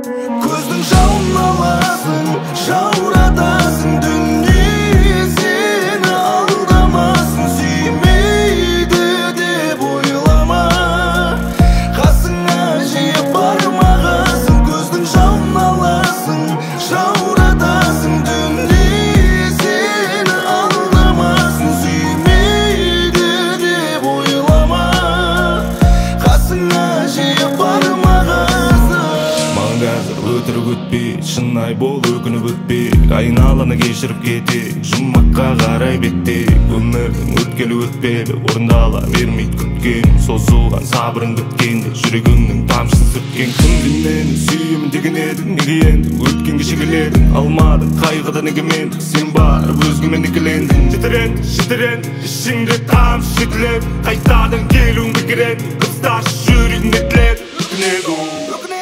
Көздің жауын аласың, жауратасың дүние, сені алдамасын, сүймейді деп ойлама. Қасыңа жиі бармағасын, көздің жауын аласың, жауратасың дүние, сені алдамасын, сүймейді деп ойлама. Қасыңа жиі бармағасын. Маған қазір өтірік өтпейді, шынай бол өкініп өтпейік. Айналаны кешіріп кетейік, жұмаққа қарай беттейік. Өмірдің өткелі өтпеді, орындала бермейді күткен. Созылған сабырың біткенде, жүрегіңнің тамшысын сүрткен. Күнде мені сүйемін деген едің, неге енді өткенге шегеледің? Алмадың қайғыда неге менді, сен барып өзгемен екілендің. Жетірен, ішіңде тамшы жетілеп, қайтадан келуің бекер еді. Қысташы жүрегің етіледі, өкінеді ол.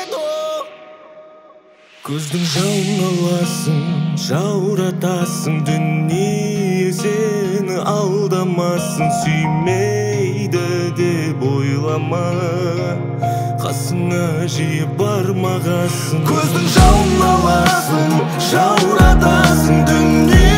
Көздің жауын аласың, жауратасың дүние, сені алдамасын, сүймейді деп ойлама. Қасыңа жиі бармағасын. Көздің жауын аласың, жауратасың дүние,